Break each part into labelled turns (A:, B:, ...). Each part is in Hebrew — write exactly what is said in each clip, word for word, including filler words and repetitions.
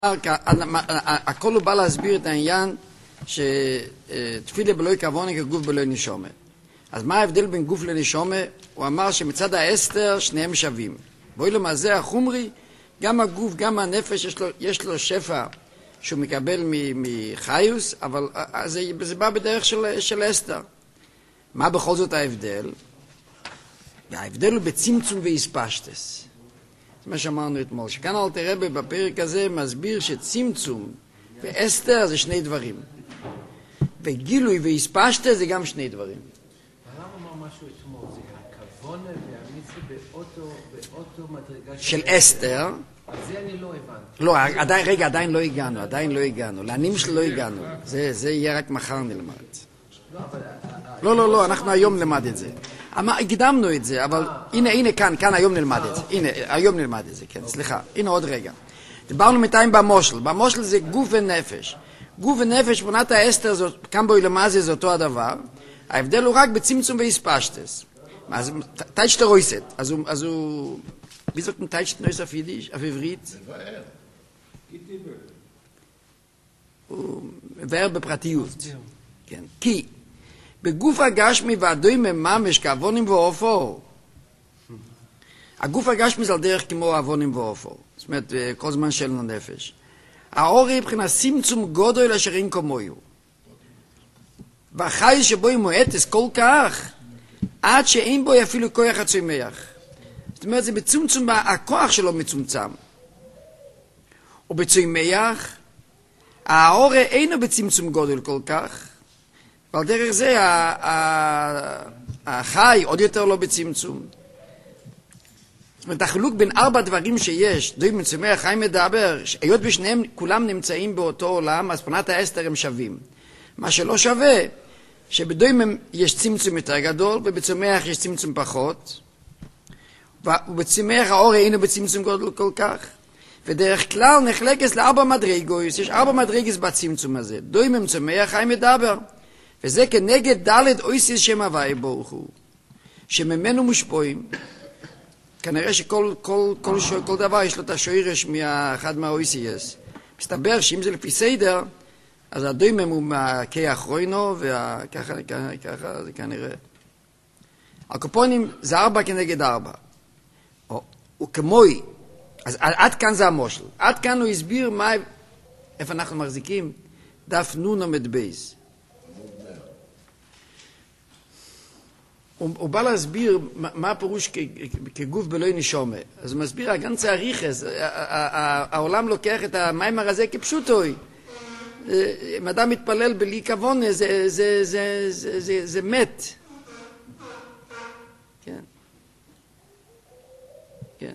A: הכל הוא בא להסביר את העניין שתפילה בלוי כוונה כגוף בלוי נשומה. אז מה ההבדל בין גוף לנשומה? הוא אמר שמצד האסתר שניהם שווים. בואי למעשה החומרי, גם הגוף, גם הנפש, יש לו, יש לו שפע שהוא מקבל מחיוס, אבל זה, זה בא בדרך של, של אסתר. מה בכל זאת ההבדל? ההבדל הוא בצמצום ואיספשטס. זה מה שאמרנו אתמול, שכאן אלתר רבי בפרק הזה מסביר שצמצום ואסתר זה שני דברים. וגילוי ואיספשטס זה גם שני דברים.
B: הרב אמר משהו אתמול, זה הכוונה והמצווה באותו, באותו מדרגה
A: של אסתר.
B: אז זה אני לא הבנתי.
A: לא, עדיין, רגע, עדיין לא הגענו, עדיין לא הגענו. לענים שלו לא הגענו. זה, זה יהיה רק מחר נלמד.
B: לא, אבל...
A: לא, לא, לא, אנחנו היום נלמד את זה. הקדמנו את זה, אבל הנה, הנה, כאן, כאן היום נלמד את זה. הנה, היום נלמד את זה, כן, סליחה. הנה עוד רגע. דיברנו מתיים במושל. במושל זה גוף ונפש. גוף ונפש, בונת האסתר, כאן בו למעשה זה אותו הדבר. ההבדל הוא רק בצמצום ואיספשטס. אז טייצ'טר רויסט. אז הוא, אז הוא... wie sagt ein Teich neues auf Jiddisch, auf Ivrit? וער בפרטיות. כן. כי בגוף הגשמי והדוי מממש כעוונים ואופור. הגוף הגשמי זה על דרך כמו עוונים ואופור. זאת אומרת, כל זמן של הנפש. האורי מבחינת צמצום גודל אשר אין כמוהו. והחי שבו היא מועטס כל כך, עד שאין בו אפילו כוח הצומח. זאת אומרת, זה בצומצום, הכוח שלו מצומצם. ובצומח, האור אינו בצמצום גודל כל כך, ועל דרך זה החי עוד יותר לא בצמצום. זאת אומרת, החילוק בין ארבע דברים שיש, דוי מצומח, חי מדבר, היות בשניהם כולם נמצאים באותו עולם, אז פונת האסתר הם שווים. מה שלא שווה, שבדוי יש צמצום יותר גדול, ובצומח יש צמצום פחות, ובצמח האור אינו בצמצום גודל כל כך. ודרך כלל נחלקת לארבע מדרגות, יש ארבע מדרגות בצמצום הזה. דוי מצומח חי מדבר. וזה כנגד דלת אויסיס שם הוואי ברוך הוא. שממנו מושפועים. כנראה שכל כל, כל, כל, כל דבר יש לו את השוירש מאחד מהאויסיס. מסתבר שאם זה לפי סדר, אז הדוי מהם הוא מהקי האחרוינו, וככה ככה זה כנראה. הקופונים זה ארבע כנגד ארבע. הוא כמוי, אז עד כאן זה המושל. עד כאן הוא הסביר מה, איפה אנחנו מחזיקים? דף נון עמד בייס. הוא, הוא בא להסביר מה, מה הפירוש כ, כגוף בלוי נשומה. אז הוא מסביר, הגן צריך, העולם לוקח את המיימר הזה כפשוטוי. אם אדם מתפלל בלי כוונה, זה, זה, זה, זה, זה, זה מת. כן. כן.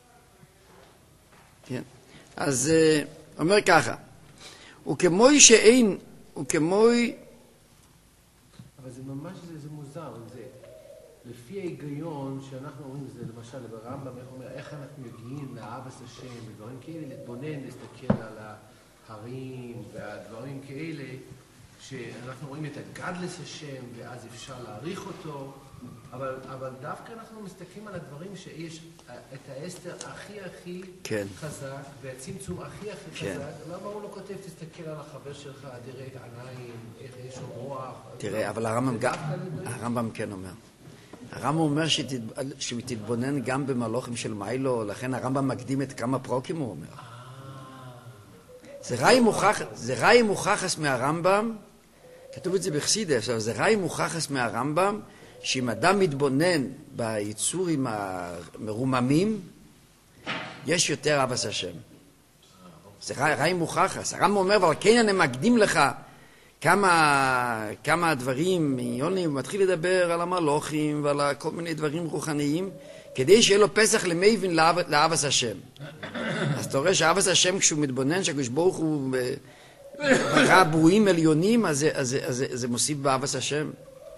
A: כן. אז uh, אומר ככה, וכמוי שאין, וכמוי...
B: אבל זה ממש, זה, זה מוזר, זה לפי ההיגיון שאנחנו אומרים, זה למשל ברמב"ם, איך אומר, איך אנחנו מגיעים לאהבת השם, ודברים כאלה, להתבונן, להסתכל על ההרים והדברים כאלה, שאנחנו רואים את הגדלס השם, ואז אפשר להעריך אותו, אבל, אבל דווקא אנחנו מסתכלים על הדברים שיש את האסתר הכי הכי
A: כן.
B: חזק, והצמצום הכי הכי כן. חזק. למה הוא לא כותב, תסתכל על החבר שלך, תראה את עיניים, איך יש לו רוח.
A: תראה, אבל הרמב"ם, גם, הרמב"ם כן אומר. הרמב"ם אומר שתת, שהוא תתבונן גם במלוכים של מיילו, לכן הרמב"ם מקדים את כמה פרוקים הוא אומר. זה ראי מוכח, זה ראי מוכחס מהרמב"ם, כתוב את זה בחסידות, זה ראי מוכחס מהרמב"ם, שאם אדם מתבונן ביצורים המרוממים, יש יותר אהבת השם. זה ראי מוכחס. הרמב"ם אומר, אבל כן אני מקדים לך כמה, כמה דברים, יוני, הוא מתחיל לדבר על המלוכים ועל כל מיני דברים רוחניים, כדי שיהיה לו פסח למבין לאהבת השם. אז אתה רואה שאהבת השם כשהוא מתבונן, שהקדוש ברוך הוא ברא ברואים עליונים, אז, אז, אז, אז זה מוסיף באהבת השם.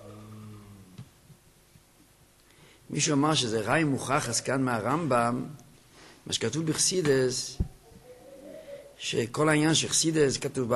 A: מישהו אמר שזה ראי מוכח, אז כאן מהרמב"ם, מה שכתוב בחסידס, שכל העניין של חסידס כתוב,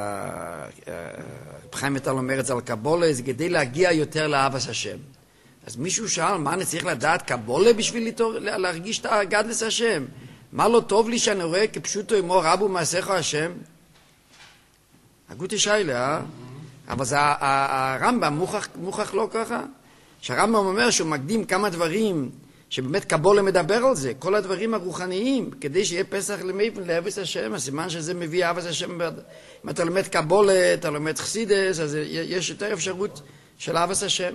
A: חיים מטל אומר את זה על קבולה, זה כדי להגיע יותר לאהבת השם. אז מישהו שאל, מה אני צריך לדעת קבולה בשביל להרגיש את הגדלס השם? מה לא טוב לי שאני רואה כפשוטו אמור רבו מעשיך השם? הגותי שיילה, אה? אבל זה הרמב"ם מוכח, מוכח לא ככה. שהרמב"ם אומר שהוא מקדים כמה דברים שבאמת קבולה מדבר על זה, כל הדברים הרוחניים, כדי שיהיה פסח למייפן, לאהבת השם, הסימן שזה מביא אהבת השם. אם אתה לומד קבולה, אתה לומד חסידס, אז יש יותר אפשרות של אהבת השם.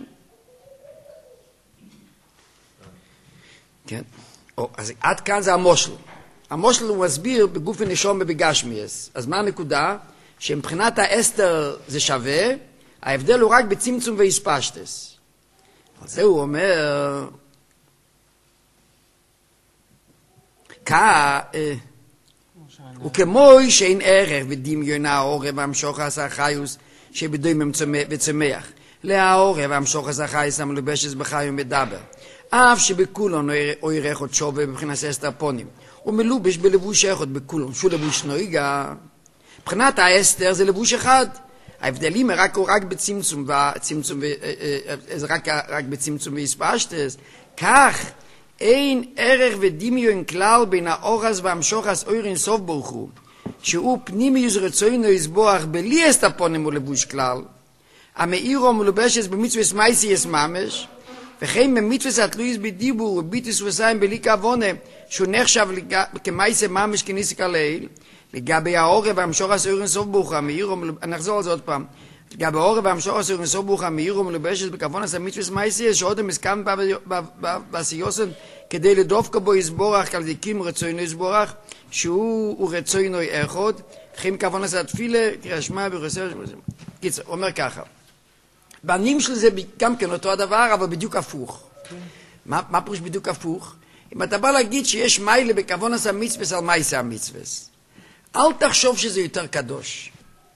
A: כן. או, אז עד כאן זה המושל. המושל הוא מסביר בגוף ונשום ובגשמיאס. אז מה הנקודה? שמבחינת האסתר זה שווה, ההבדל הוא רק בצמצום והספשטס. על זה הוא אומר, כא, וכמוי שאין ערך ודמיון העורב והמשוך עשה חיוס שבדוים וצמח, להעורב והמשוך עשה חייס המלובשת בחי ומדבר, אף שבכולון או ירח עוד שווה מבחינת אסתר פונים, ומלובש בלבוש אחד בכולון, שהוא לבוש נויגה. מבחינת האסתר זה לבוש אחד, ההבדלים רק רק בצמצום וצמצום זה רק רק בצמצום והספשטס. כך אין ערך ודמיון כלל בין האורס והמשוחס אוירין סוף ברוך הוא, שהוא פנימיוס רצוינו יסבוח בלי אסתפונים ולבוש כלל, המאירו מלובשת במצווה מייסיס ממש, וכן במצווה התלויס בדיבור וביטוס וסיים בלי כוונה, שהוא נחשב כמייסה ממש כניסק הליל. לגבי העורב והמשוחס אוירין סוף ברוך הוא, המאירו, נחזור על זה עוד פעם, לגבי העורב והמשוחס אוירין סוף ברוך הוא, המאירו מלובשת בכוונה המצווה מייסיס, שעוד הם הסכם בסיוסן כדי לדופקו בו יסבורך כלדיקים רצוינו יסבורך, שהוא רצוינו אחד, חיים כוונה זה התפילה, קריאה שמע ורסר. קיצר, הוא אומר ככה, בנים של זה גם כן אותו הדבר, אבל בדיוק הפוך. מה, מה פירוש בדיוק הפוך? אם אתה בא להגיד שיש מיילה בכוונה המצווה על מייסה המצווה, אל תחשוב שזה יותר קדוש.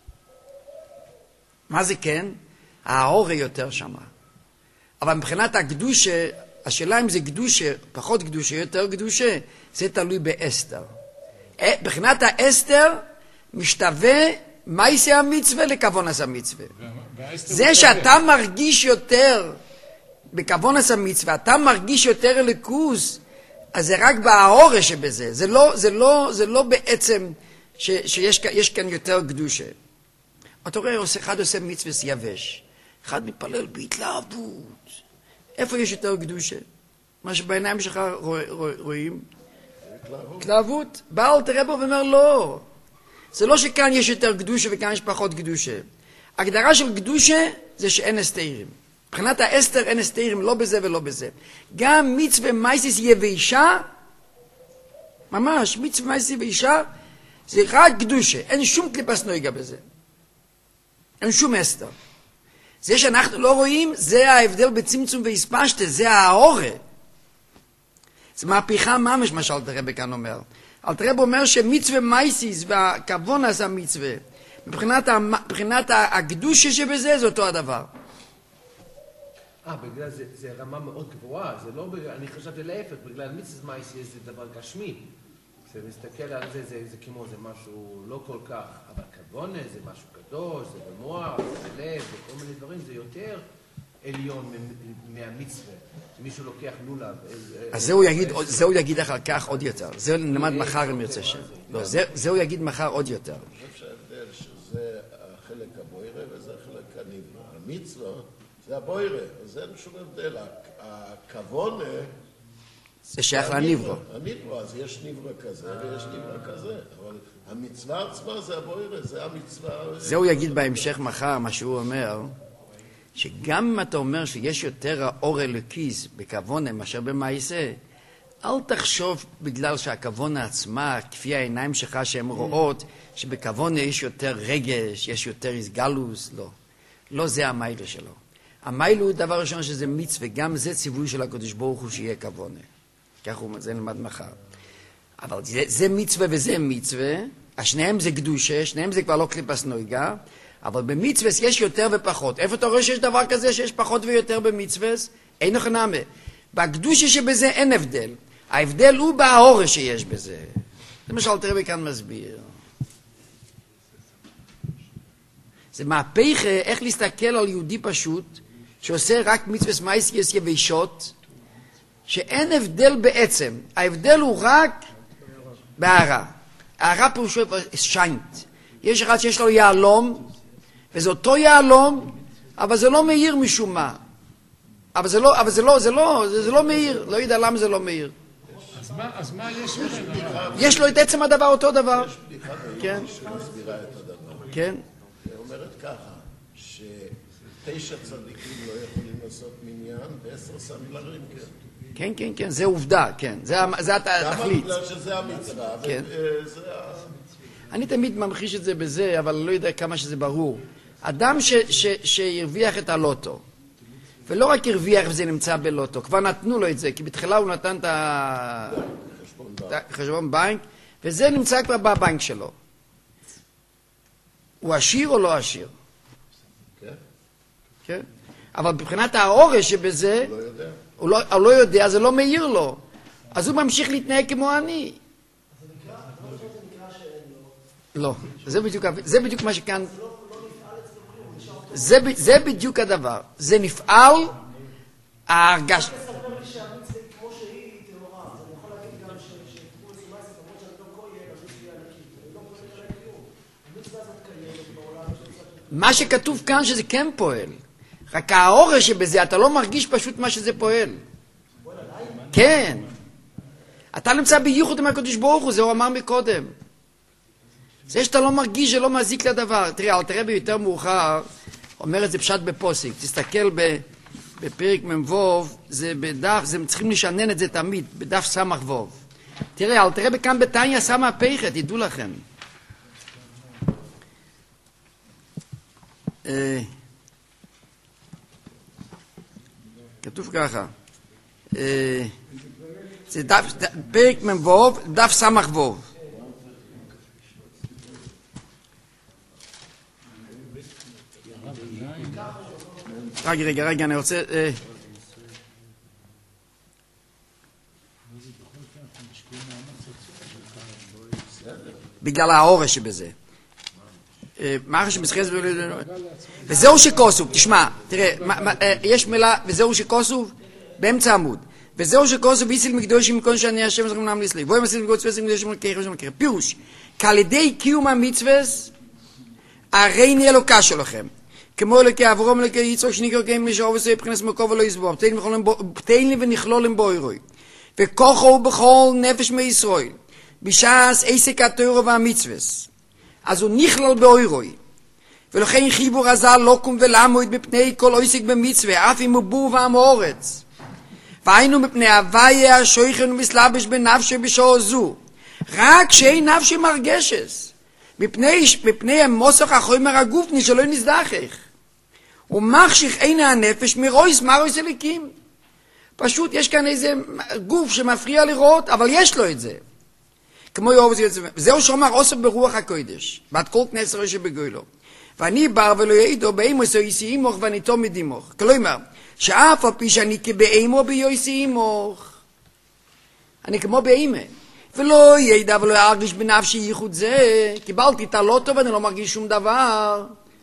A: מה זה כן? האור יותר שמה. אבל מבחינת הקדושה, השאלה אם זה קדושה, פחות קדושה, יותר קדושה, זה תלוי באסתר. מבחינת האסתר משתווה מייסה המצווה לכוונס המצווה. זה שאתה מרגיש יותר בכוונס המצווה, אתה מרגיש יותר לקוס, אז זה רק בהאורה שבזה. זה לא, זה לא, זה לא בעצם ש, שיש יש כאן יותר קדושה. אתה רואה, אחד עושה מצווה יבש, אחד מתפלל בהתלהבות. איפה יש יותר קדושה? מה שבעיניים שלך רואים? התלהבות. בא אל תראה בו ואומר לא. זה לא שכאן יש יותר קדושה וכאן יש פחות קדושה. הגדרה של קדושה זה שאין אסתירים. מבחינת האסתר אין אסתירים לא בזה ולא בזה. גם מצווה מייסיס יבשה, ממש, מצווה מייסיס יבשה, זה רק קדושה. אין שום קליפס נויגה בזה. אין שום אסתר. זה שאנחנו לא רואים, זה ההבדל בצמצום והספשת, זה האורה. זה מהפכה ממש, מה שאלת רבי כאן אומר. אלת רבי אומר שמצווה מייסיס והכוונס המצווה, מבחינת, מבחינת הקדושה שבזה, זה אותו הדבר.
B: אה, בגלל זה, זה רמה מאוד גבוהה, זה לא בגלל, אני חשבתי להפך, בגלל מצווה מייסיס זה דבר גשמי. כשמסתכל על זה, זה, זה כמו זה משהו לא כל כך, אבל כוונה זה משהו קדוש, זה במוח, זה בלב, זה כל מיני דברים, זה יותר עליון מהמצווה. מישהו לוקח לולב.
A: אז זה הוא יגיד, זה הוא יגיד אחר כך עוד יותר. זה נלמד מחר אם ירצה שם. לא, זה הוא יגיד מחר עוד יותר.
C: אני חושב שההבדל שזה החלק הבוירה וזה החלק הנברה. המצווה זה הבוירה, אז אין שום הבדל. הכוונה
A: זה שייך לנברו.
C: הנברו, אז יש נברו כזה ויש נברו כזה, אבל המצווה עצמה זה הבוירה, זה המצווה.
A: זה הוא יגיד בהמשך מחר, מה שהוא אומר, שגם אם אתה אומר שיש יותר האור אלוקיס בכוונה מאשר במעשה, אל תחשוב בגלל שהכוונה עצמה, כפי העיניים שלך שהן רואות, שבכוונה יש יותר רגש, יש יותר הסגלוס, לא. לא זה המיילה שלו. המיילה הוא דבר ראשון שזה מצווה, גם זה ציווי של הקדוש ברוך הוא שיהיה כוונה. כך הוא זה נלמד מחר. אבל זה, זה מצווה וזה מצווה, השניהם זה קדושה, שניהם זה כבר לא קליפס נויגה, אבל במצווה יש יותר ופחות. איפה אתה רואה שיש דבר כזה שיש פחות ויותר במצווה? אין לך נאמה. בקדושה שבזה אין הבדל. ההבדל הוא בהאורה שיש בזה. למשל, תראה בכאן מסביר. זה מהפך איך להסתכל על יהודי פשוט, שעושה רק מצווה מייסיס יבשות, שאין הבדל בעצם. ההבדל הוא רק בהערה. הערה פירושו שיינט. יש אחד שיש לו יעלום, וזה אותו יעלום, אבל זה לא מאיר משום מה. אבל זה לא, אבל זה לא, זה לא, זה, זה לא מאיר. לא יודע למה זה לא מאיר.
D: אז מה, אז מה יש ממנו?
A: יש לו את עצם הדבר אותו דבר.
C: יש בדיחה
A: כן.
C: שמסבירה את הדבר.
A: כן.
C: היא אומרת ככה, שתשע צדיקים לא יכולים לעשות מניין, ועשר סנדלרים כן.
A: כן, כן, כן, זה עובדה, כן. זה, זה
C: למה?
A: התכלית.
C: בגלל שזה המצווה,
A: כן.
C: וזה ה...
A: אני תמיד ממחיש את זה בזה, אבל לא יודע כמה שזה ברור. אדם ש, ש, שהרוויח את הלוטו, ולא רק הרוויח וזה נמצא בלוטו, כבר נתנו לו את זה, כי בתחילה הוא נתן את החשבון בנק, וזה נמצא כבר בבנק שלו. הוא עשיר או לא עשיר?
C: כן.
A: כן. אבל מבחינת האורש שבזה,
C: הוא לא יודע.
A: הוא לא, הוא לא יודע, זה לא מאיר לו. אז הוא ממשיך להתנהג כמו אני. לא, זה בדיוק, זה בדיוק מה שכאן... זה, זה בדיוק הדבר. זה נפעל, ההרגש... מה שכתוב כאן שזה כן פועל. רק האורש שבזה, אתה לא מרגיש פשוט מה שזה פועל. כן. אתה נמצא בייחוד עם הקדוש ברוך הוא, זה הוא אמר מקודם. זה שאתה לא מרגיש שלא מזיק לדבר. תראה, אל תראה ביותר מאוחר, אומר את זה פשט בפוסיק. תסתכל בפרק ממבוב, זה בדף, זה צריכים לשנן את זה תמיד, בדף סמך ווב. תראה, אל תראה בכאן בתניה שמה הפכת, ידעו לכם. כתוב ככה. זה דף, פרק ממבוב, דף סמך ווב. רגע, רגע, רגע, אני רוצה... בגלל האורש שבזה. מה אחרי שמסחס... וזהו שכוסוב, תשמע, תראה, יש מילה, וזהו שכוסוב, באמצע עמוד. וזהו שכוסוב, ביסיל מקדושים מכל שאני השם זכם נעם לסלי. בואי מסיל מקדוש וסל מקדושים לקחי חושם לקחי. פירוש, כעל ידי קיום המצווס, הרי נהיה לו קש שלכם. כמו אלוקי אברהם אלוקי יצחק שנקרא קיים לשאוב וסוי מבחינת מקום ולא יסבור. תן לי ונכלול עם בוירוי. וכוחו בכל נפש מישראל. בשעס עסק התורה והמצווס. אז הוא נכלל באוירוי. ולכן חיבור הזל לא קום ולעמוד מפני כל עסק במצווה, אף אם הוא בור ועם אורץ. והיינו מפני הוויה השויכן ומסלבש בנפשו בשעה זו. רק שאין נפשי מרגשס. מפני, מפני המוסך החומר הגופני שלא נזדחך. ומחשיך אין הנפש מרויס מרויס אליקים. פשוט יש כאן איזה גוף שמפריע לראות, אבל יש לו את זה. כמו יאהב זה יוצא. זהו שאומר עושה ברוח הקודש. בת כל כנסת ראשי בגוילו. ואני בר ולא יעידו באימוס או יסי אימוך ואני תומד אימוך. כלומר, שאף על פי שאני כבאימו ביוסי אימוך. אני כמו באימה. ולא ידע ולא ירגיש בנפשי ייחוד זה. קיבלתי את הלוטו ואני לא מרגיש שום דבר.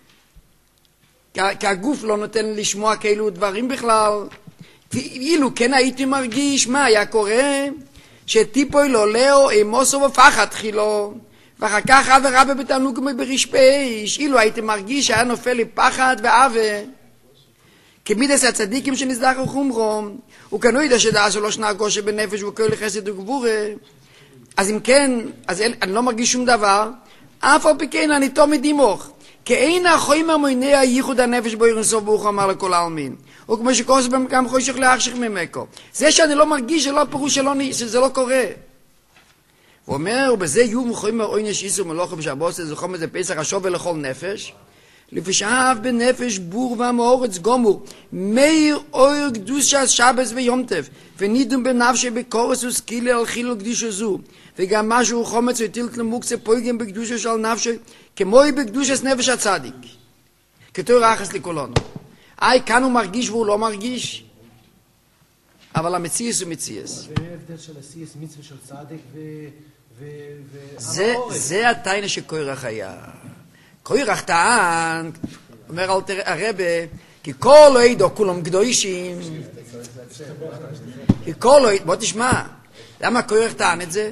A: כי הגוף לא נותן לשמוע כאלו דברים בכלל. ואילו כן הייתי מרגיש, מה היה קורה? שטיפוי לו לאו אימוסו ופחד חילו. ואחר כך אב ורבא בתענוג ברשפש. אילו הייתי מרגיש שהיה נופל לי פחד ואבה. כמידס הצדיקים שנסדחו חומרום. הוא כנו ידע שדעה שלא שנה גושה בנפש וכל לחסד וגבורה. אז אם כן, אז אני לא מרגיש שום דבר. אף על פי כן אני תומד עמוך. כי אין החומר מונע ייחוד הנפש בו ירנסוף ברוך אמר לכל העלמין. וכמו שכוס במקם חושך להחשך ממקו. זה שאני לא מרגיש שלא פירוש שלא, שזה לא קורה. הוא אומר, ובזה יהיו מחומר עונש איסור מלוכה בשבוס, זה חומר זה פסח השווה לכל נפש. לפשעיו בנפש בור והמאורץ גומור. מאיר אור קדושת שבס ויומטף. ונידום בנפשי בקורס וסקילה על חילול קדושו זו. וגם משהו חומץ וטילת למוקצה פויגם בקדושו של נפשי. כמו בקדושת נפש הצדיק. כתוב רחס לכולנו. איי, כאן הוא מרגיש והוא לא מרגיש. אבל המציאס הוא מציאס.
B: זה ההבדל של עשיית מצווה של צדיק ו...
A: זה, זה התיינה שקורח היה. קורח טען, אומר הרבה, כי כל עדו כולם קדושים. כי כל עדו, בוא תשמע, למה קורח טען את זה?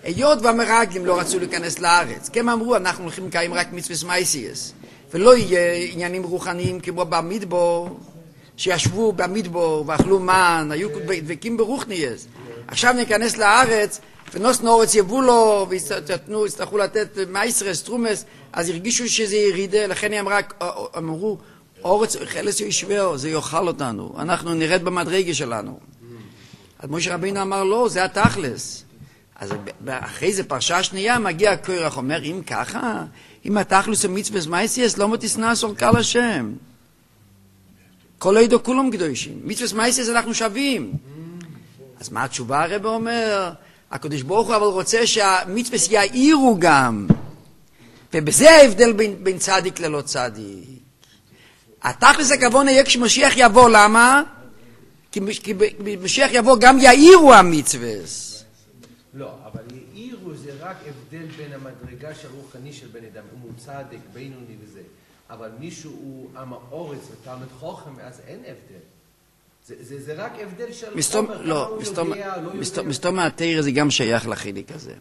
A: היות והמרגלים לא רצו להיכנס לארץ, כי הם אמרו, אנחנו הולכים לקיים רק מצוות מייסיאס, ולא יהיה עניינים רוחניים כמו במדבור, שישבו במדבור ואכלו מן, היו דבקים ברוחניאס. עכשיו ניכנס לארץ, ונוס נורץ יבולו, ויצטרכו לתת מייסרס, טרומס, אז הרגישו שזה ירידה, לכן הם רק אמרו, אורץ חלס ישווה, זה יאכל אותנו, אנחנו נרד במדרגה שלנו. אז משה רבינו אמר, לא, זה התכלס. אז אחרי זה פרשה שנייה מגיע קורח, אומר, אם ככה, אם התכלס הוא מצווה מייסיאס, לא מתסנע סורקה לשם. כל עדו כולם קדושים. מצווה מייסיאס אנחנו שווים. אז מה התשובה הרב אומר? הקדוש ברוך הוא אבל רוצה שהמצווה יאירו גם. ובזה ההבדל בין, בין צדיק ללא צדיק. התכלס הכוון יהיה כשמשיח יבוא, למה? כי, כי במשיח יבוא גם יאירו המצווה.
B: לא, אבל יאירו זה רק הבדל בין המדרגה של רוחני של בן אדם, אם הוא צדיק, בינוני וזה. אבל מישהו הוא עם האורץ ותלמיד חוכם, אז אין הבדל. זה, זה, זה רק הבדל של
A: מסתום,
B: חומר,
A: לא,
B: הוא
A: מסתום,
B: יודע, לא
A: מסתום,
B: יודע.
A: מסתום מהתאיר זה גם שייך לחיליק הזה.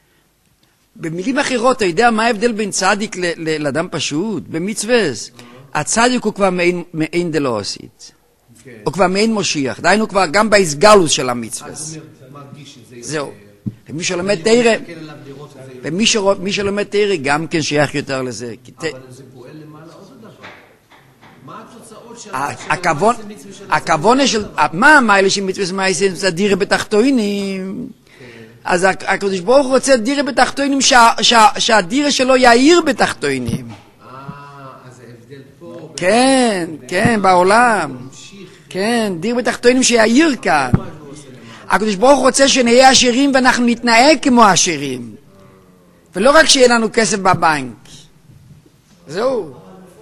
A: במילים אחרות, אתה יודע מה ההבדל בין צדיק ל, ל, לאדם פשוט? במצווס. הצדיק הוא כבר מעין, מעין דלעוסית.
B: כן.
A: הוא כבר מעין מושיח. דהיינו כבר גם בהסגלוס של המצווס.
B: אז הוא מרגיש את זה.
A: זהו. ומי שלומד תאיר,
B: מסתכל עליו לראות את זה.
A: ומי שרוא- מי שלומד תאיר גם כן שייך יותר לזה. כי ת-
B: אבל זה פועל למעלה עוד דבר. מה התוצאות של...
A: ה-
B: של
A: הכוון,
B: המעשה מצווה של
A: הכוון של, מה המיילה של מצווה מייסים? זה דירה בתחתונים. אז הק- הקדוש ברוך הוא רוצה דירה בתחתונים, שה- שה- שהדירה שלו יאיר בתחתונים.
B: אה, אז ההבדל פה...
A: כן, כן, בעולם.
B: ממשיך.
A: כן, דיר בתחתונים שיאיר כאן. הקדוש ברוך הוא רוצה שנהיה עשירים ואנחנו נתנהג כמו עשירים. ולא רק שיהיה לנו כסף בבנק. זהו.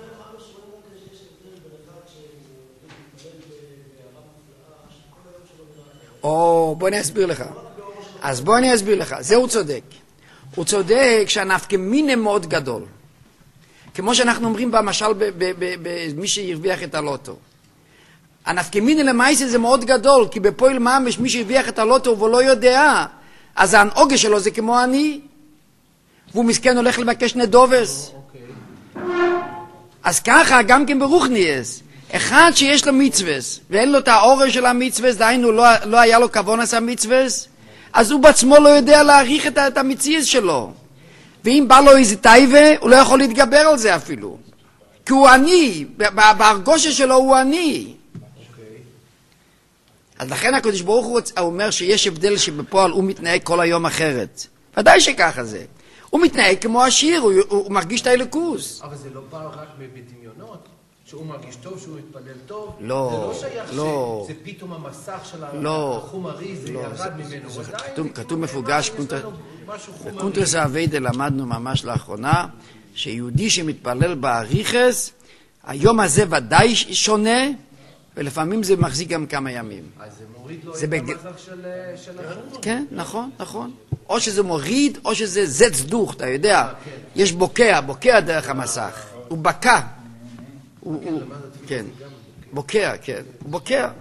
A: או, בוא אני אסביר לך. אז בוא אני אסביר לך. זה הוא צודק. הוא צודק שהנפקא מינה מאוד גדול. כמו שאנחנו אומרים במשל במי שהרוויח את הלוטו. הנפקא מינה למעשה זה מאוד גדול, כי בפועל ממש מי שהרוויח את הלוטו והוא לא יודע, אז ההנהוגה שלו זה כמו אני. והוא מסכן הולך לבקש נדובס. אז ככה גם כן ברוחניאס. אחד שיש לו מצווס, ואין לו את האורש של המצווס, דהיינו לא, לא היה לו כוון עשה מצווס, אז הוא בעצמו לא יודע להעריך את, את המציאות שלו. ואם בא לו איזה טייבה, הוא לא יכול להתגבר על זה אפילו. כי הוא עני, בהרגושה שלו הוא עני. אז לכן הקדוש ברוך הוא אומר שיש הבדל שבפועל הוא מתנהג כל היום אחרת. ודאי שככה זה. הוא מתנהג כמו עשיר, הוא, הוא, הוא מרגיש את האלוקוס.
B: אבל זה לא בא רק בדמיונות, שהוא מרגיש טוב, שהוא מתפלל טוב.
A: לא,
B: זה לא שייך
A: לא.
B: שזה פתאום המסך של
A: לא.
B: החומרי, זה
A: לא,
B: ירד
A: זה-
B: ממנו.
A: זה
B: ודאי,
A: כתוב-
B: זה
A: כתוב
B: כמו
A: מפוגש,
B: נאמר, יש
A: קונטר-
B: לנו משהו חומרי.
A: בקונטרס האביידה למדנו ממש לאחרונה, שיהודי שמתפלל באריכס, היום הזה ודאי שונה, ולפעמים זה מחזיק גם כמה ימים.
B: אז זה מוריד לו
A: זה
B: את
A: בג-
B: המסך של של החומרי.
A: כן, נכון, נכון. או שזה מוריד, או שזה זץ דוך, אתה יודע. יש בוקע, בוקע דרך המסך. הוא בקע. הוא- הוא- כן, בוקע, כן. הוא בוקע.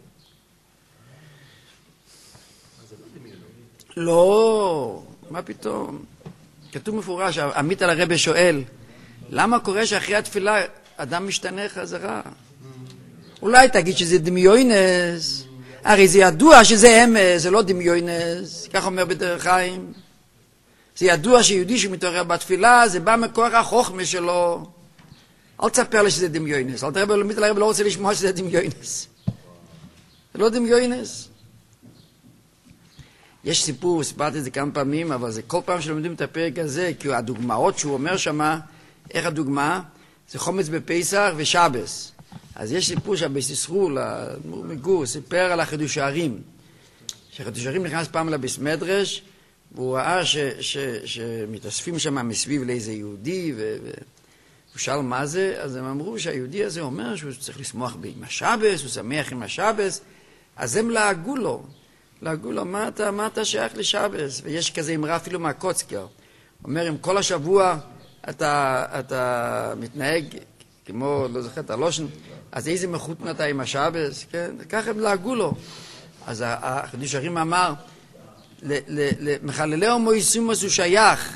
A: לא, מה פתאום? כתוב מפורש, עמית על הרבי שואל, למה קורה שאחרי התפילה אדם משתנה חזרה? אולי תגיד שזה דמיונס, הרי זה ידוע שזה אמס, זה לא דמיונס, כך אומר בדרך חיים. זה ידוע שיהודי שמתעורר בתפילה, זה בא מכוח החוכמה שלו. אל תספר לי שזה דמיונס, אל תראה עמית על הרבי לא רוצה לשמוע שזה דמיונס. זה לא דמיונס. יש סיפור, סיפרתי את זה כמה פעמים, אבל זה כל פעם שלומדים את הפרק הזה, כי הדוגמאות שהוא אומר שמה, איך הדוגמה? זה חומץ בפסח ושבס. אז יש סיפור שהביס ישרול, האדמו"ר מגור, סיפר על החידוש הערים. שחידוש הערים נכנס פעם לביס מדרש, והוא ראה ש, ש, שמתאספים שם מסביב לאיזה יהודי, ו, והוא שאל מה זה, אז הם אמרו שהיהודי הזה אומר שהוא צריך לשמוח עם השבס, הוא שמח עם השבס, אז הם לעגו לו. לעגו לו, מה אתה, מה אתה שייך לשבס? ויש כזה אמרה אפילו מהקוצקר. אומר, אם כל השבוע אתה, אתה מתנהג כמו, לא זוכר את הלושן, אז איזה מחותן אתה עם השבס? כן? ככה הם לעגו לו. אז החידוש הערים אמר, למחללי הומויסומוס הוא שייך.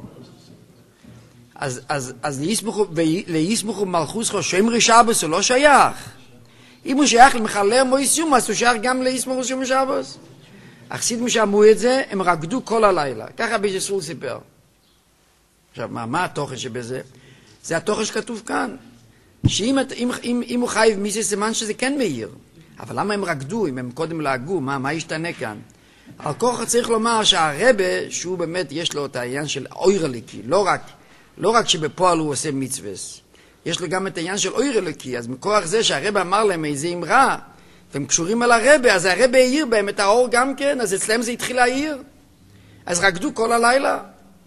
A: אז, אז, אז ליסמוכו מלכוסכו שומרי שבס הוא לא שייך. אם הוא שייך למחללי הומויסומוס הוא שייך גם ליסמוכו שומרי שבס. החסידים שאמרו את זה, הם רקדו כל הלילה. ככה בישסול סיפר. עכשיו, מה, מה התוכן שבזה? זה התוכן שכתוב כאן. שאם אם, אם, אם הוא חייב מיסי סימן שזה כן מאיר. אבל למה הם רקדו, אם הם קודם להגו, מה, מה ישתנה כאן? על כוח צריך לומר שהרבא, שהוא באמת יש לו את העניין של אוירליקי, לא רק, לא רק שבפועל הוא עושה מצווס, יש לו גם את העניין של אוירליקי, אז מכוח זה שהרבא אמר להם איזה אמרה, והם קשורים על הרבא, אז הרבא העיר בהם את האור גם כן, אז אצלם זה התחיל להעיר. אז רקדו כל הלילה.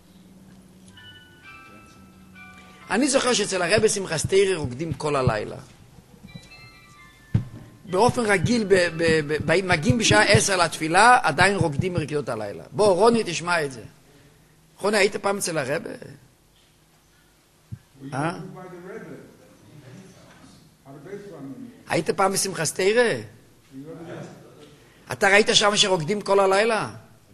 A: אני זוכר שאצל הרבא שמחה סטיירי רוקדים כל הלילה. באופן רגיל, ב- ב- ב- מגיעים בשעה עשר לתפילה, עדיין רוקדים מרקידות הלילה. בוא, רוני, תשמע את זה. רוני, היית פעם אצל הרבא? אה? היית פעם בשמחה סטיירה? אתה ראית שם שרוקדים כל הלילה?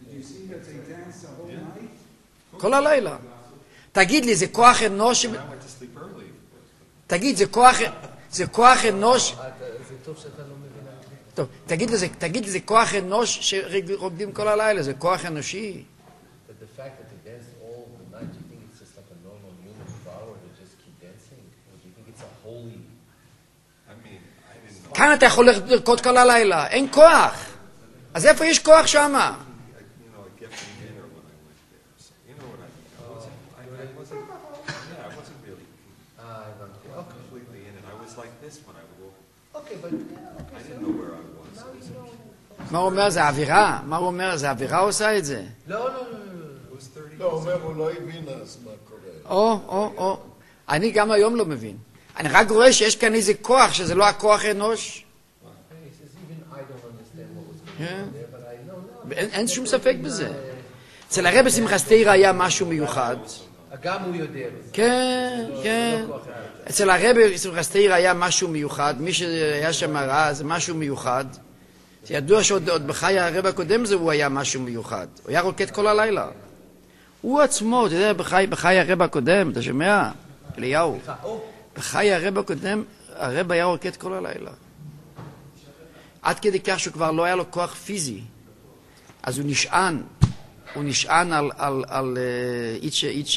A: כל הלילה. תגיד לי, זה כוח אנוש... תגיד, זה כוח... זה כוח אנוש...
B: טוב שאתה לא מבין.
A: טוב, תגיד לי, תגיד לי, זה כוח אנוש שרוקדים כל הלילה, זה כוח אנושי.
B: But the fact that they dance all the night, do you think it's just like a normal human power to just keep dancing? Or do you think it's a holy...
E: I mean, I didn't...
A: כאן אתה יכול לרקוד כל הלילה, אין כוח. אז איפה יש כוח שמה?
E: You know, I kept from dinner when I went there. So, you know what I mean? I wasn't, I, I wasn't, yeah, I wasn't really
B: Ah, הבנתי. אוקיי.
E: completely in it. I was like this when I would walk.
B: אוקיי, but...
E: I didn't know where I was. It was
A: מה הוא אומר? זה האווירה? מה הוא אומר? זה האווירה עושה את זה?
B: לא, לא, לא.
E: it was thirty
C: לא, הוא אומר, הוא לא הבין אז מה קורה.
A: או, או, או. אני גם היום לא מבין. אני רק רואה שיש כאן איזה כוח, שזה לא הכוח אנוש.
B: He says, even I don't understand what was going on there, but I know now.
A: אין, אין שום ספק בזה. אצל הרב שמחה סטיירה היה משהו מיוחד.
B: גם הוא יודע.
A: כן, כן. אצל הרב שמחה סטיירה היה משהו מיוחד. מי שהיה שם רע זה משהו מיוחד. זה ידוע שעוד בחיי הרב הקודם זה הוא היה משהו מיוחד. הוא היה רוקד כל הלילה. הוא עצמו, אתה יודע, בחיי, בחיי הרב הקודם, אתה שומע? אליהו. בחיי הרב הקודם, הרב היה רוקד כל הלילה. עד כדי כך שהוא כבר לא היה לו כוח פיזי. אז הוא נשען. הוא נשען על, על, על, איץ' איץ'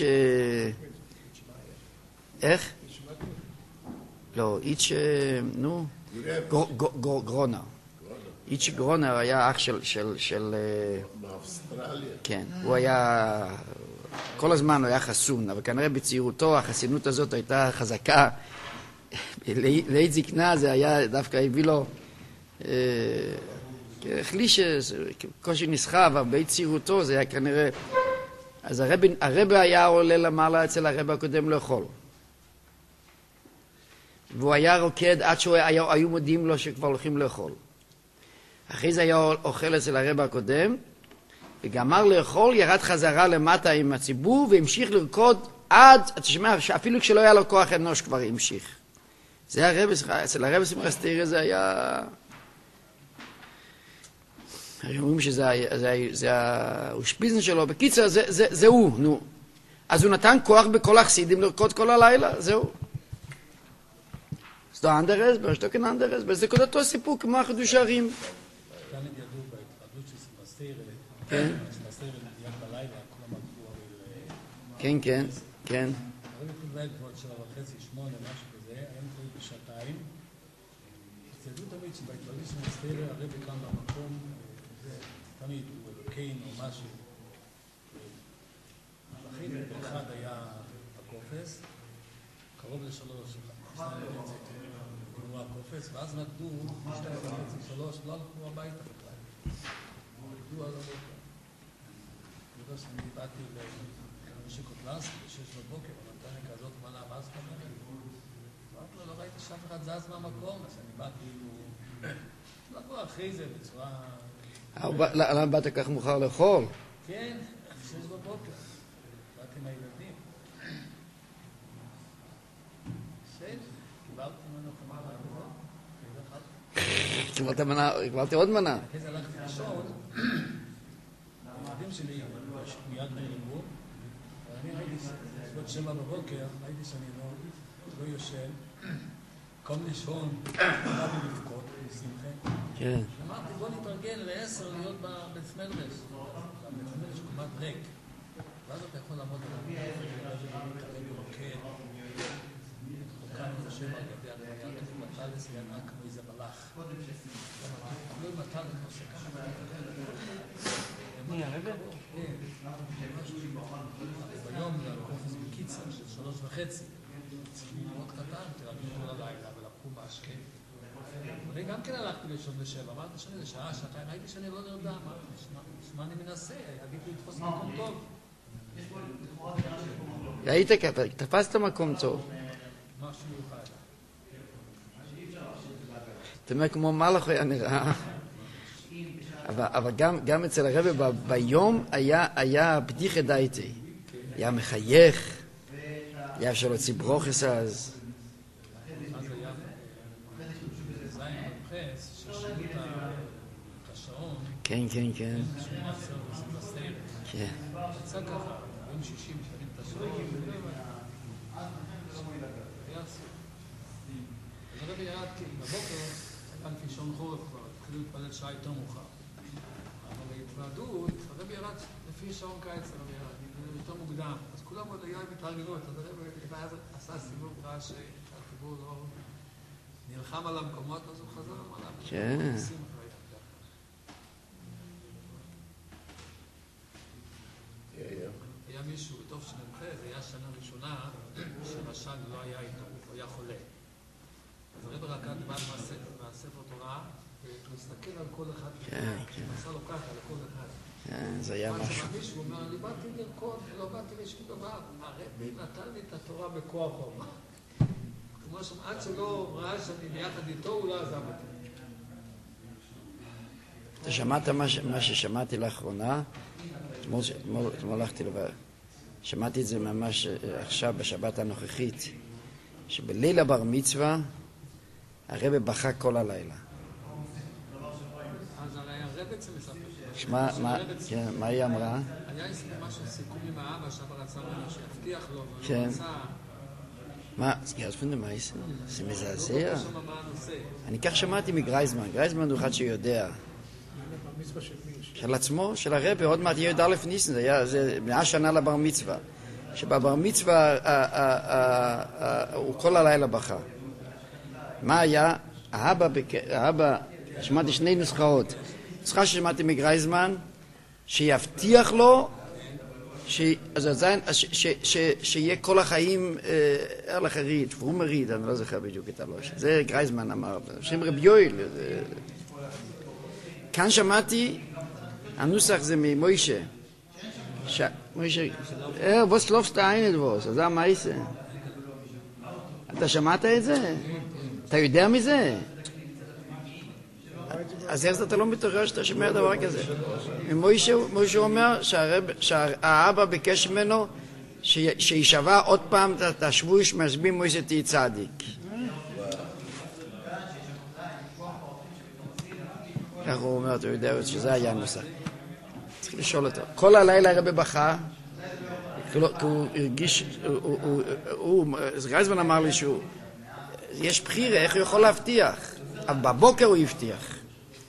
A: איך? לא, איץ' נו, גרונר. איץ' גרונר היה אח של, של, של,
C: באוסטרליה.
A: כן, הוא היה, כל הזמן הוא היה חסון, אבל כנראה בצעירותו החסינות הזאת הייתה חזקה. לעת זקנה זה היה, דווקא הביא לו, החליש, קושי נסחב, אבל בעת צעירותו זה היה כנראה, אז הרבי, הרבי היה עולה למעלה אצל הרבי הקודם לאכול. והוא היה רוקד עד שהיו מודיעים לו שכבר הולכים לאכול. אחרי זה היה אוכל אצל הרבי הקודם, וגמר לאכול, ירד חזרה למטה עם הציבור, והמשיך לרקוד עד, אתה שומע, אפילו כשלא היה לו כוח אנוש כבר המשיך. זה הרבי, אצל הרבי שמחה סטיירה זה היה... אומרים שזה זה, זה האושפיזן שלו. בקיצר, זה, זה, זה הוא, נו. אז הוא נתן כוח בכל החסידים לרקוד כל הלילה, זהו. אז לא אנדרס, ברשתוקן אנדרס, וזה כל אותו סיפור כמו החידוש הערים.
F: כאן הם ידעו בהתחדות של סמסטיירה,
A: כן.
F: סמסטיירה נדיין בלילה, כולם עקבו על...
A: כן, כן, כן.
F: הרבי פולבייל כבר שבע וחצי, שמונה, משהו כזה, היום קוראים בשעתיים. תדעו תמיד שבהתחדות של סמסטיירה, הרבי כאן במקום, תמיד הוא אלוקיין או משהו. הכי באחד היה הקופס, קרוב לשלוש, שניים וחצי, הוא הקופס, ואז נקדו, שניים וחצי, שלוש, לא הלכו הביתה בכלל. נקדו על הבוקר. אני יודע שאני באתי למשה קוטלס, בשש בבוקר, ונתן לי כזאת מנה, מה זאת אומרת? אמרתי לו, לא ראיתי שאף אחד זז מהמקום, אז אני באתי, לבוא אחרי זה בצורה...
A: למה באת כך מאוחר לאכול?
F: כן, שש בבוקר. באתי עם הילדים. שש, קיבלתי ממנו כמה מנה.
A: קיבלת מנה, קיבלתי עוד מנה.
F: אחרי זה הלכתי לישון, שלי מיד נעלמו, ואני ראיתי, בסביבות שבע בבוקר, ראיתי שאני לא, לא יושן, קום לישון, באתי לבכות, בשמחה.
A: כן.
F: אמרתי, בוא נתרגל לעשר להיות בבית מרדס. בבית מרדס קומת ריק. ואז אתה יכול לעמוד על המקום, ולהתקרב ברוקד. חוקן את השם על ידי הדמיין, איך מטלס ינק כמו איזה מלאך. לא מטלס עושה ככה.
G: מי, הרבא?
F: כן. ביום זה הקופס בקיצר של שלוש וחצי. מאוד קטן, תרגלו כל הלילה ולקחו משקה. אני גם כן הלכתי לישון בשבע, אמרתי שאני זה שעה, שעתיים, ראיתי שאני לא נרדם, מה אני מנסה? עדיף לתפוס מקום טוב.
A: ראית, תפסת מקום טוב.
F: משהו מיוחד.
A: אתה אומר, כמו מלאך היה נראה. אבל, אבל גם, גם אצל הרב ביום היה, היה בדיחה דייטי. היה מחייך, היה אפשר להוציא ברוכס אז.
F: אז היה זין מרחס, ששינו את השעון,
A: כן, כן, כן.
F: שהוא מעשר ועושים בסרט.
A: כן.
F: יצא ככה, ביום שישי משנים את השעון. היה אסור. אז הרבי ירד, כי בבוקר, היה לפי שעון חורף כבר, התחילו להתפלל שעה יותר מאוחר. אבל בהתוועדות, הרבי ירד לפי שעון קיץ, הרבי ירד, יותר מוקדם. אז כולם עוד היה מתארגנות, אז הרבי עשה סיבוב רע שהציבור לא נלחם על המקומות, אז הוא חזר עליו.
A: כן.
F: היה מישהו, טוב שנמחה, זה היה שנה ראשונה שרש"ג לא היה איתו, הוא היה חולה. אז הרב רקד בא מהספר תורה, והוא הסתכל על כל אחד,
A: כן, כן.
F: עשה לו ככה לכל אחד.
A: כן, זה היה משהו.
F: מישהו אומר, אני באתי לרקוד, ולא באתי לשום דבר. הרב נתן לי את התורה בכוח, הוא אמר. כמו שעד שלא ראה שאני ביחד איתו, הוא לא עזב אותי.
A: אתה שמעת מה, ש... מה ששמעתי לאחרונה? אתמול, אתמול, אתמול הלכתי לבר. שמעתי את זה ממש עכשיו בשבת הנוכחית, שבליל הבר מצווה הרב בכה כל הלילה.
F: אז הרי הרב אצל מספר.
A: שמה, מה, כן, מה היא אמרה?
F: היה איזה משהו סיכום עם האבא, שאבא רצה ממנו שיבטיח לו, ולא
A: כן.
F: רצה.
A: מה, סגירת פונדה, מה זה? זה מזעזע.
F: לא שם מה הנושא.
A: אני כך שמעתי מגרייזמן, גרייזמן הוא אחד שיודע. של עצמו, של הרב, עוד מעט יהיה י"א ניסן, זה היה, זה מאה שנה לבר מצווה. שבבר מצווה הוא כל הלילה בכה. מה היה? האבא, האבא, שמעתי שני נוסחאות. נוסחה ששמעתי מגרייזמן, שיבטיח לו, שיהיה כל החיים ארלך הריד, פרום הריד, אני לא זוכר בדיוק את הלוש. זה גרייזמן אמר, שם רב יואל. כאן שמעתי, הנוסח זה ממוישה. מוישה, אה, ווס לופסט העין את ווס, אז זה המייסה. אתה שמעת את זה? אתה יודע מזה? אז איך אתה לא מתעורר שאתה שומע דבר כזה? מוישה אומר שהאבא ביקש ממנו שישבע עוד פעם את השבוש משבים מוישה תהי צדיק. איך הוא אומר, אתה יודע שזה היה נוסח. צריך לשאול אותו. כל הלילה הרב בכה, כי הוא הרגיש, גרייזמן אמר לי שהוא, יש בחירה, איך הוא יכול להבטיח? אבל בבוקר הוא הבטיח.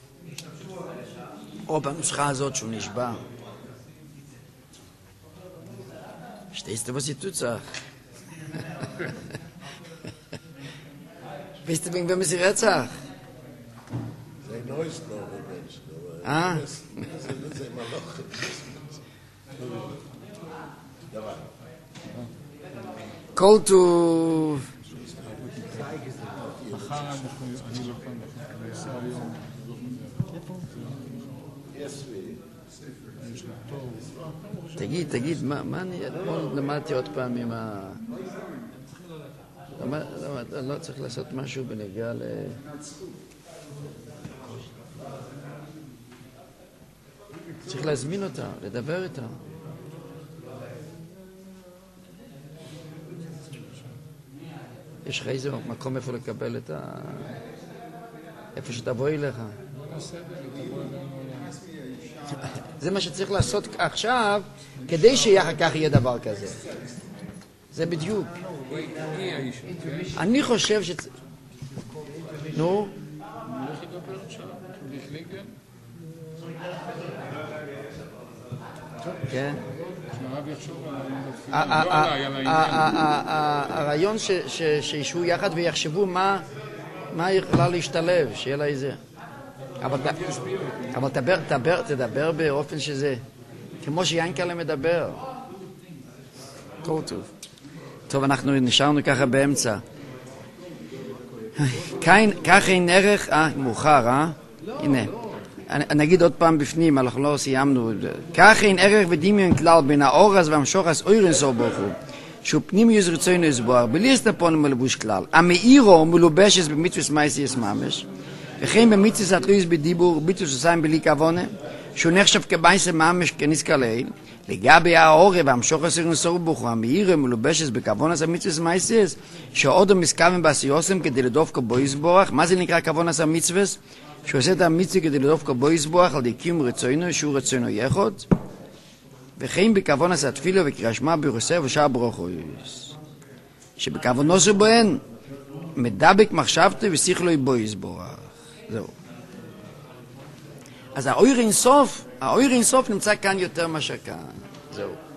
A: או בנוסחה הזאת שהוא נשבע. שטייסט was ihr tut sag. Wisst ihr, wem ist ihr Retsach?
C: זה נויס לא רבנש.
A: אה?
C: זה מלוך. דבר.
A: כל טוב.
D: מחר אנחנו, אני לא פעם, אנחנו נעשה היום.
A: תגיד, תגיד, מה, מה אני, אתמול למדתי עוד פעם עם ה... למה, למה, אני לא צריך לעשות משהו בנגיעה ל... צריך להזמין אותה, לדבר איתה. יש לך איזה מקום איפה לקבל את ה... איפה שתבואי לך. זה מה שצריך לעשות עכשיו, כדי שאחר כך יהיה דבר כזה. זה בדיוק. אני חושב ש... נו? כן. הרעיון שישבו יחד ויחשבו מה יכולה להשתלב, שיהיה לה איזה... אבל תדבר באופן שזה... כמו שיינקלה מדבר. כל טוב. טוב, אנחנו נשארנו ככה באמצע. כך אין ערך... אה, מאוחר, אה? הנה. נגיד עוד פעם בפנים, אנחנו לא סיימנו. כך אין ערך ודמיון כלל בין האורס והמשוחס אוירן סוף ברוך הוא, שהוא פנים יזרצוינו יסבור, בלי הסתפון מלבוש כלל. המאירו מלובשס במצווס מייסיס ממש, וכן במצווס התלויס בדיבור, ביטוס וסיים בלי כוונה, שהוא נחשב כבייסה ממש כנזכר לעיל. לגבי האורס והמשוחס אוירן סוף ברוך הוא, המאירו מלובשס בכוונס המצווס מייסיס, שעוד המסכוון בעשיוסם כדי לדוף כבו יסבורך. מה זה נקרא כוונס המצווס? שהוא עושה את המצווה כדי לדוף כבו יסבורך על דיקים רצוינו, שהוא רצוינו יחוד, וכן בכוונס התפילו וקריאה שמע בירוסף ושאר ברוכויס, שבכוונו שבהן מדבק מחשבתו ושכלו בו יסבורך. זהו. אז האויר אינסוף, האויר אינסוף נמצא כאן יותר מאשר כאן. זהו.